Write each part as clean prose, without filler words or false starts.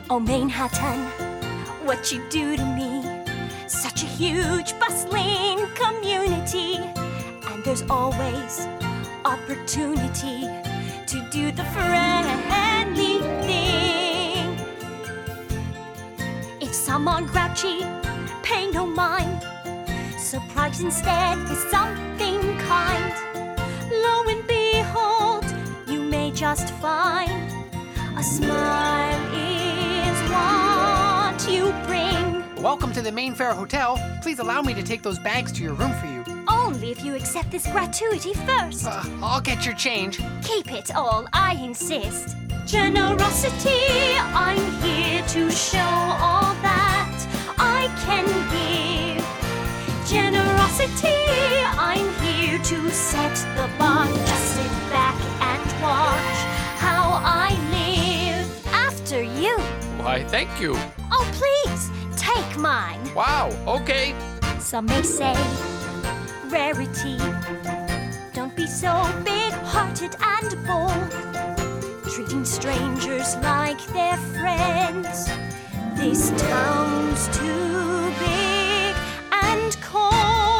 Oh, Manhattan, what you do to me. Such a huge, bustling community. And there's always opportunity to do the friendly thing. If someone grouchy, pay no mind. Surprise instead with something kind. Lo and behold, you may just find a smile is what you bring. Welcome to the Mainfair Hotel. Please allow me to take those bags to your room for you. Only if you accept this gratuity first. I'll get your change. Keep it all, I insist. Generosity, I'm here to show all that I can give. Generosity, I'm here to set the bar. Just sit back and watch how I live. After you. Why, thank you. Oh, please, take mine. Wow, okay. Some may say rarity. Don't be so big-hearted and bold, treating strangers like they're friends. This town's too big and cold.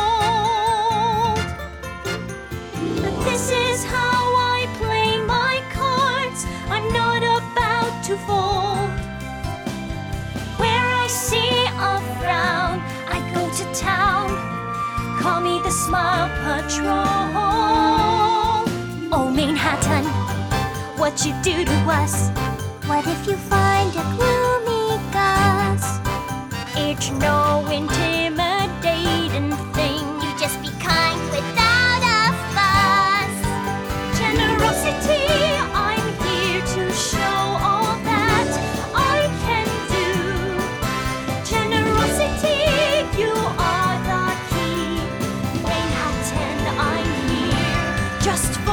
But this is how I play my cards. I'm not about to fold. Where I see a frown, I go to town. Call me the Smile Patrol. Oh, Manhattan, what you do to us. What if you find a gloomy Gus? It's no intimidating thing. You just be kind without a fuss. Generosity, I'm here to show all that I can do. Generosity, you are the key. Manhattan, I'm here just for